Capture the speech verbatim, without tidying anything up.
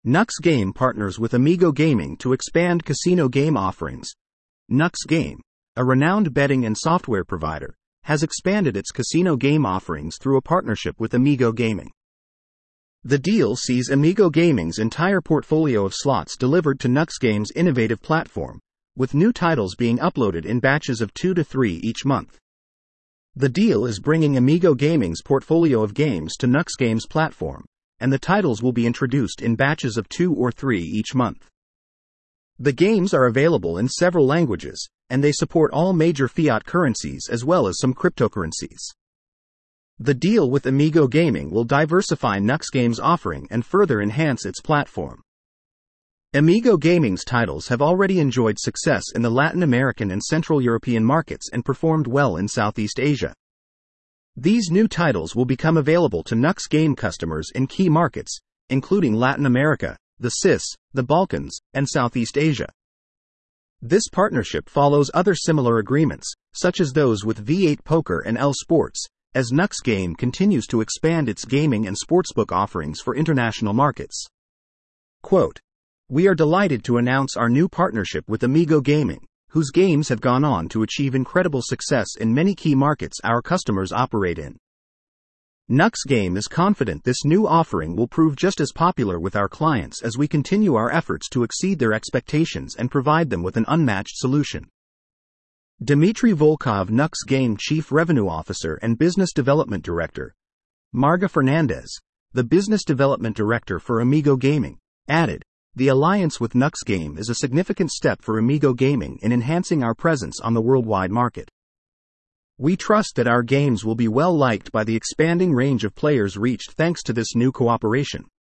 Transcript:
Nux Game partners with Amigo Gaming to expand casino game offerings. Nux Game, a renowned betting and software provider, has expanded its casino game offerings through a partnership with Amigo Gaming. The deal sees Amigo Gaming's entire portfolio of slots delivered to Nux Game's innovative platform, with new titles being uploaded in batches of two to three each month. The deal is bringing Amigo Gaming's portfolio of games to Nux Game's platform, and the titles will be introduced in batches of two or three each month. The games are available in several languages, and they support all major fiat currencies as well as some cryptocurrencies. The deal with Amigo Gaming will diversify Nux Game's offering and further enhance its platform. Amigo Gaming's titles have already enjoyed success in the Latin American and Central European markets and performed well in Southeast Asia. These new titles will become available to Nux Game customers in key markets, including Latin America, the C I S, the Balkans, and Southeast Asia. This partnership follows other similar agreements, such as those with V eight Poker and L Sports, as Nux Game continues to expand its gaming and sportsbook offerings for international markets. Quote, "We are delighted to announce our new partnership with Amigo Gaming, whose games have gone on to achieve incredible success in many key markets our customers operate in. Nux Game is confident this new offering will prove just as popular with our clients as we continue our efforts to exceed their expectations and provide them with an unmatched solution." Dmitry Volkov, Nux Game Chief Revenue Officer and Business Development Director, Marga Fernandez, the Business Development Director for Amigo Gaming, added, "The alliance with Nux Game is a significant step for Amigo Gaming in enhancing our presence on the worldwide market. We trust that our games will be well liked by the expanding range of players reached thanks to this new cooperation."